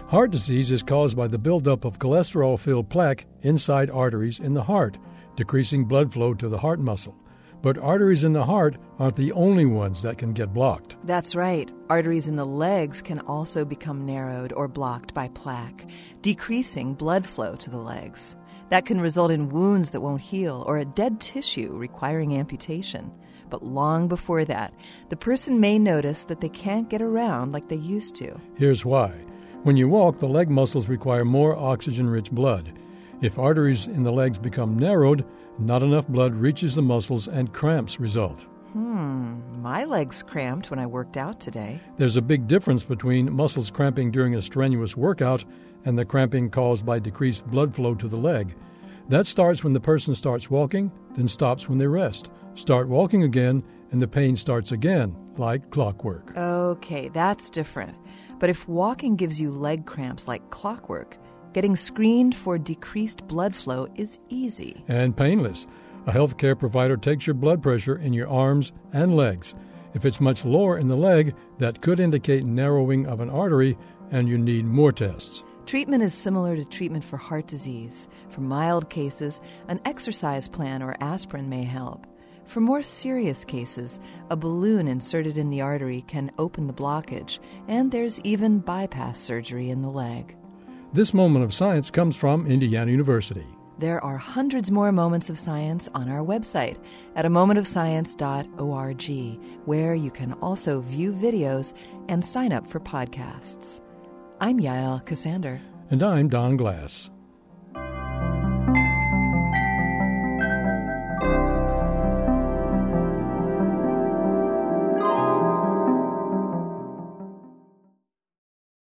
Heart disease is caused by the buildup of cholesterol-filled plaque inside arteries in the heart, decreasing blood flow to the heart muscle. But arteries in the heart aren't the only ones that can get blocked. That's right. Arteries in the legs can also become narrowed or blocked by plaque, decreasing blood flow to the legs. That can result in wounds that won't heal or a dead tissue requiring amputation. But long before that, the person may notice that they can't get around like they used to. Here's why. When you walk, the leg muscles require more oxygen-rich blood. If arteries in the legs become narrowed, not enough blood reaches the muscles and cramps result. My legs cramped when I worked out today. There's a big difference between muscles cramping during a strenuous workout and the cramping caused by decreased blood flow to the leg. That starts when the person starts walking, then stops when they rest. Start walking again, and the pain starts again, like clockwork. Okay, that's different. But if walking gives you leg cramps like clockwork, getting screened for decreased blood flow is easy. And painless. A healthcare provider takes your blood pressure in your arms and legs. If it's much lower in the leg, that could indicate narrowing of an artery, and you need more tests. Treatment is similar to treatment for heart disease. For mild cases, an exercise plan or aspirin may help. For more serious cases, a balloon inserted in the artery can open the blockage, and there's even bypass surgery in the leg. This moment of science comes from Indiana University. There are hundreds more moments of science on our website at amomentofscience.org, where you can also view videos and sign up for podcasts. I'm Yael Cassander. And I'm Don Glass.